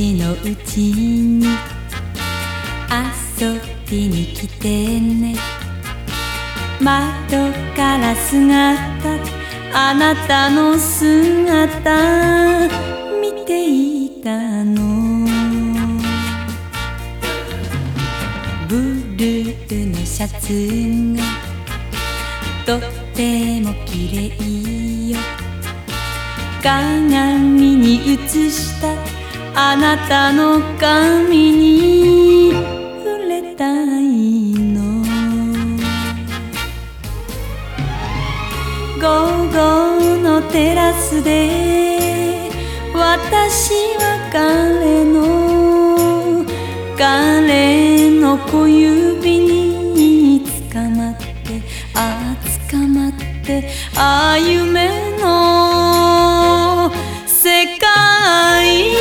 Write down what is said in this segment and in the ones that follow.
私のうちに遊びに来てね。窓から姿、あなたの姿見ていたの。ブルーのシャツがとっても綺麗よ。鏡に映したあなたの髪に触れたいの。午後のテラスで私は彼の小指に捕まって、捕まって、夢の世界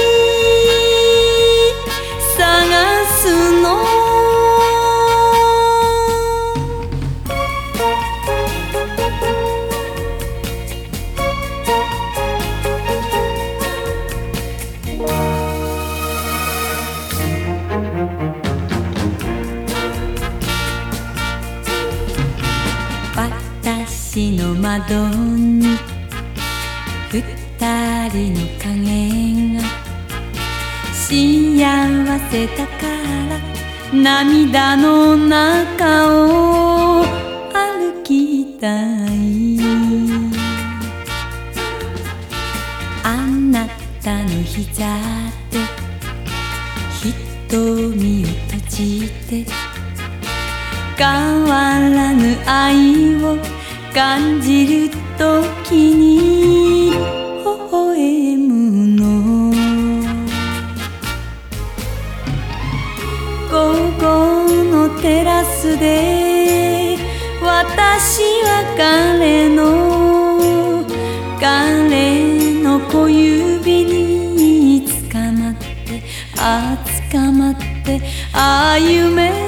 探すの。私の窓に二人の影が幸せだから涙の中を歩きたい。あなたの膝で瞳を閉じて、変わらぬ愛を感じるときに微笑むの。午後のテラスで私は彼の小指に捕まって、捕まって、夢